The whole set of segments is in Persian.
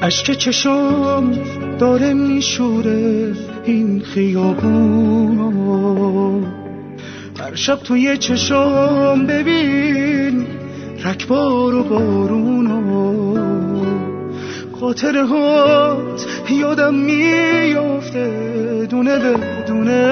اشک چشم داره میشوره این خیابونو، هر شب توی چشم ببین رکبار و بارونو، خاطره هات یادم میافته دونه به دونه،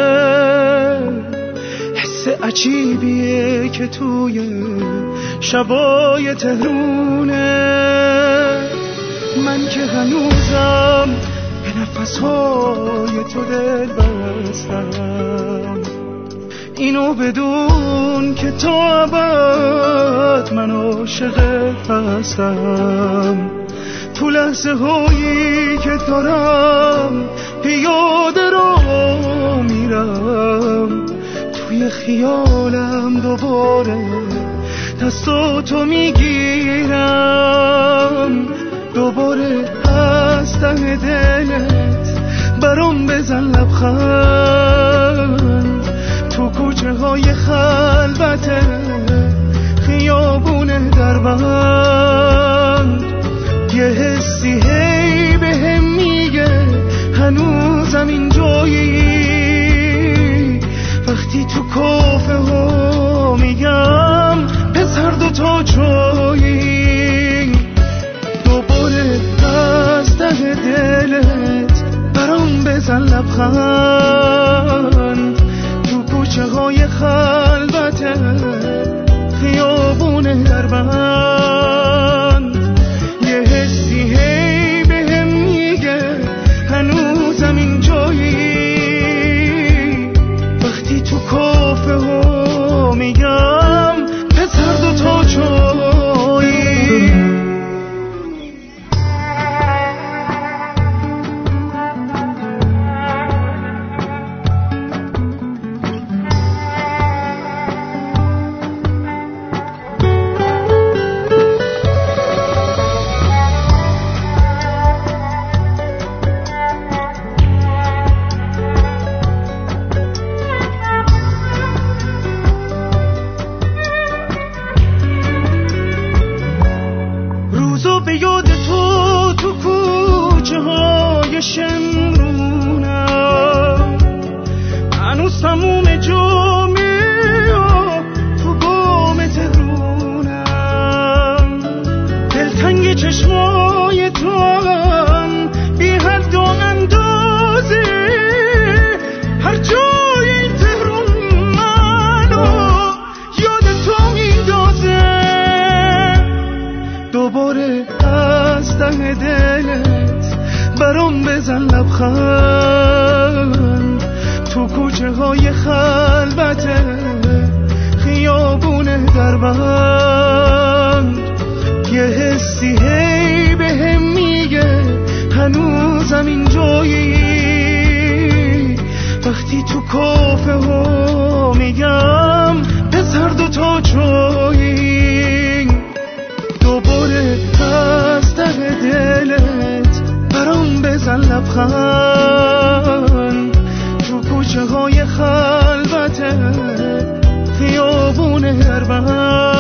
حس عجیبیه که توی شبای تهرونه، من که هنوزم به نفسهای تو دل بستم، اینو بدون که تا ابد من عاشقت هستم، تو لحظه هایی که دارم پیاده رو میرم، توی خیالم دوباره دستاتو میگیرم، دوباره از ته دلت برام بزن لبخند، تو کوچه های خلوت خیابون دربند، یه حسی هی به هم میگه هنوزم اینجایی، وقتی تو کافه ها میگم پسر دوتا جایی، دوباره از ته دلت برام بزن لبخند، تو کوچه های خلوت خیابون دربند، یه حسی هی به هم میگه هنوزم اینجایی، وقتی تو کافه ها میگم پسر دوتا جایی. به یاد تو تو کوچه های شمرونم، هنوز تموم جامعه تو بام تهرونم، دلتنگ چشمای تو هم بی حد و اندازه، هر جای این تهرون منو یاد تو میندازه، دوباره از ته دلت برام بزن لبخند، تو کوچه های خلوت خیابون دربند، یه حسی هی به هم میگه هنوزم اینجایی، وقتی تو کافه ها میگم پسر دوتا جایی، دوباره از ته دلت برام بزن لبخند، تو کوچه های خلوت خیابون دربند.